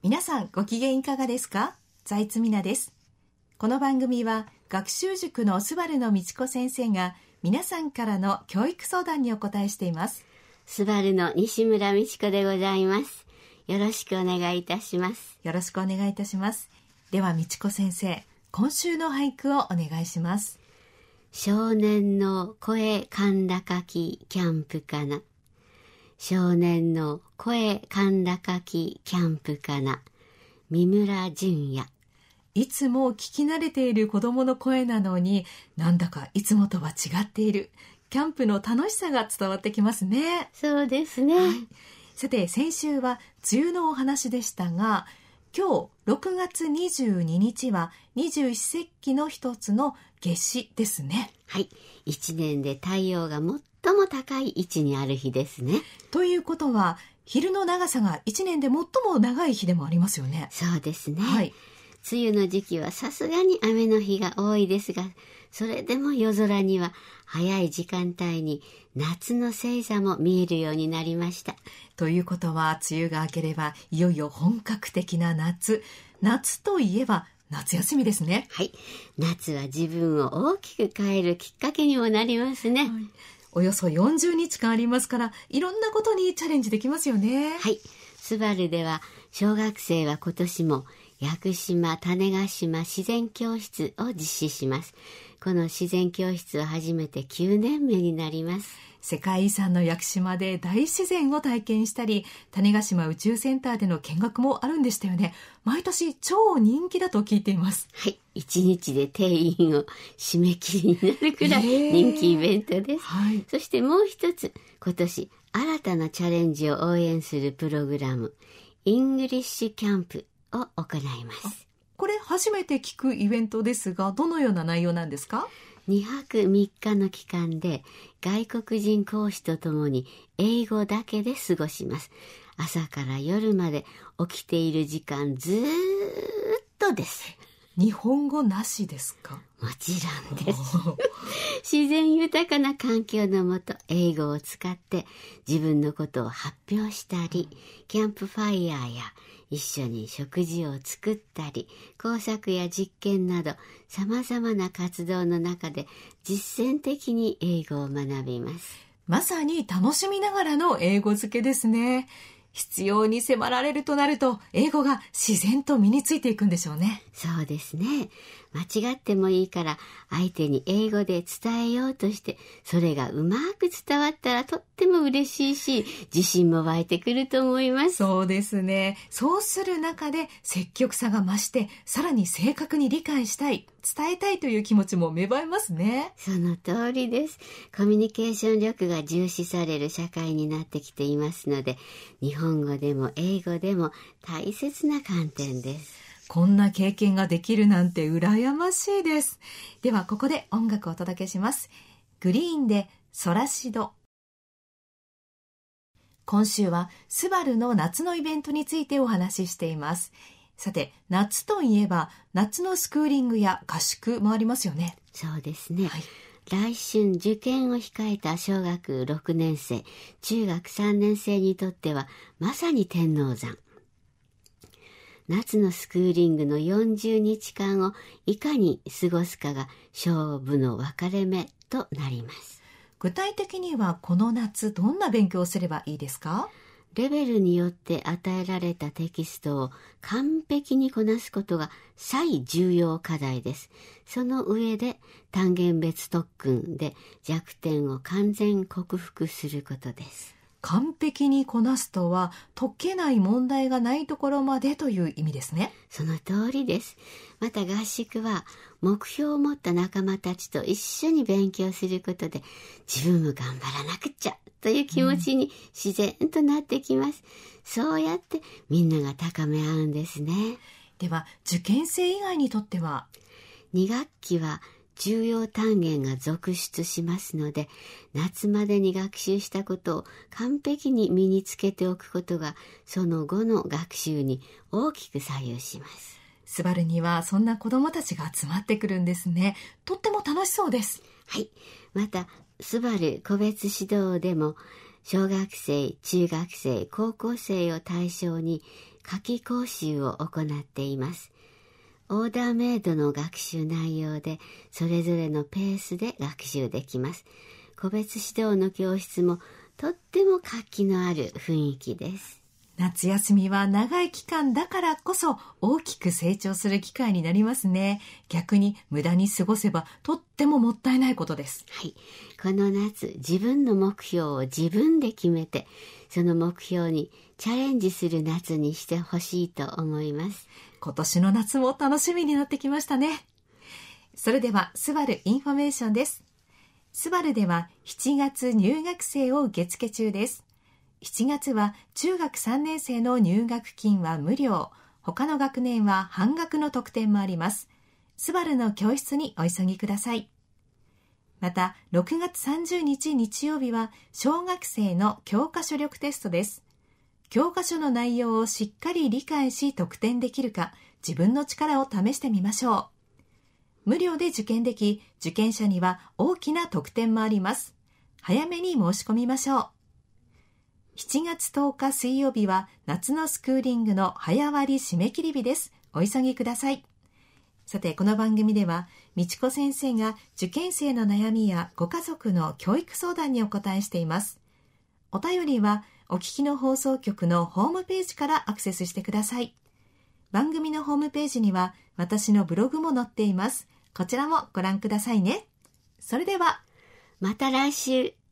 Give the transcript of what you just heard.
皆さんご機嫌いかがですか？財津美奈です。この番組は学習塾のスバルの道子先生が皆さんからの教育相談にお答えしています。 スバルの西村美智子でございます。よろしくお願いいたします。 よろしくお願いいたします。では道子先生、今週の俳句をお願いします。 少年の声甲高きキャンプかな。少年の声甲高きキャンプかな。三村淳也。 いつも聞き慣れている子供の声なのに、なんだかいつもとは違っている。キャンプの楽しさが伝わってきますね。 そうですね。はい、 さて、先週は梅雨のお話でしたが、今日6月22日は二十四節気の一つの夏至ですね。 はい、一年で太陽が最も高い位置にある日ですね。 ということは、昼の長さが一年で最も長い日でもありますよね。 そうですね。 はい。 梅雨の時期はさすがに雨の日が多いですが、それでも夜空には早い時間帯に夏の星座も見えるようになりました。 ということは、梅雨が明ければいよいよ本格的な夏。夏といえば夏休みですね。 はい。夏は自分を大きく変えるきっかけにもなりますね。はい、 およそ40日間ありますから、いろんなことにチャレンジできますよね。 はい。スバルでは小学生は今年も屋久島種子島自然教室を実施します。この自然教室は初めて9年目になります。 世界遺産の屋久島で大自然を体験したり、種子島宇宙センターでの見学もあるんでしたよね。毎年超人気だと聞いています。 はい、1日で定員を締め切りになるくらい人気イベントです。 はい、 そしてもう一つ、今年新たなチャレンジを応援するプログラム、イングリッシュキャンプを行います。 これ初めて聞くイベントですが、どのような内容なんですか ？2泊3日の期間で外国人講師とともに英語だけで過ごします。朝から夜まで起きている時間ずーっとです。 日本語なしですか？ もちろんです。自然豊かな環境のもと英語を使って自分のことを発表したり、キャンプファイヤーや一緒に食事を作ったり、工作や実験などさまざまな活動の中で実践的に英語を学びます。 まさに楽しみながらの英語漬けですね。必要に迫られるとなると、英語が自然と身についていくんでしょうね。 そうですね。間違ってもいいから相手に英語で伝えようとして、それがうまく伝わったらとっても嬉しいし、自信も湧いてくると思います。 そうですね。そうする中で積極さが増して、さらに正確に理解したい、伝えたいという気持ちも芽生えますね。 その通りです。コミュニケーション力が重視される社会になってきていますので、日本語でも英語でも大切な観点です。 こんな経験ができるなんて羨ましいです。ではここで音楽をお届けします。グリーンでソラシド。今週はスバルの夏のイベントについてお話ししています。さて、夏といえば夏のスクーリングや合宿もありますよね。 そうですね。 はい、 来春受験を控えた小学6年生、中学3年生にとってはまさに天王山。夏のスクーリングの40日間をいかに過ごすかが勝負の分かれ目となります。 具体的にはこの夏どんな勉強をすればいいですか？ レベルによって与えられたテキストを完璧にこなすことが最重要課題です。その上で単元別特訓で弱点を完全克服することです。 完璧にこなすとは、解けない問題がないところまでという意味ですね。 その通りです。また合宿は目標を持った仲間たちと一緒に勉強することで、自分も頑張らなくちゃという気持ちに自然となってきます。そうやってみんなが高め合うんですね。 では受験生以外にとっては、 2学期は重要単元が続出しますので、夏までに学習したことを完璧に身につけておくことがその後の学習に大きく左右します。 スバルにはそんな子どもたちが集まってくるんですね。とっても楽しそうです。 はい。またスバル個別指導でも小学生、中学生、高校生を対象に夏季講習を行っています。オーダーメイドの学習内容で、それぞれのペースで学習できます。個別指導の教室もとっても活気のある雰囲気です。 夏休みは長い期間だからこそ大きく成長する機会になりますね。逆に無駄に過ごせばとってももったいないことです。 はい。この夏、自分の目標を自分で決めて、その目標にチャレンジする夏にしてほしいと思います。 今年の夏も楽しみになってきましたね。それではスバルインフォメーションです。スバルでは7月入学生を受付中です。7月は中学3年生の入学金は無料、他の学年は半額の特典もあります。スバルの教室にお急ぎください。また6月30日日曜日は小学生の教科書力テストです。教科書の内容をしっかり理解し得点できるか、自分の力を試してみましょう。無料で受験でき、受験者には大きな特典もあります。早めに申し込みましょう。7月10日水曜日は夏のスクーリングの早割締め切り日です。お急ぎください。さて、この番組では、みちこ先生が受験生の悩みやご家族の教育相談にお答えしています。お便りは、お聞きの放送局のホームページからアクセスしてください。番組のホームページには、私のブログも載っています。こちらもご覧くださいね。それでは、 また来週。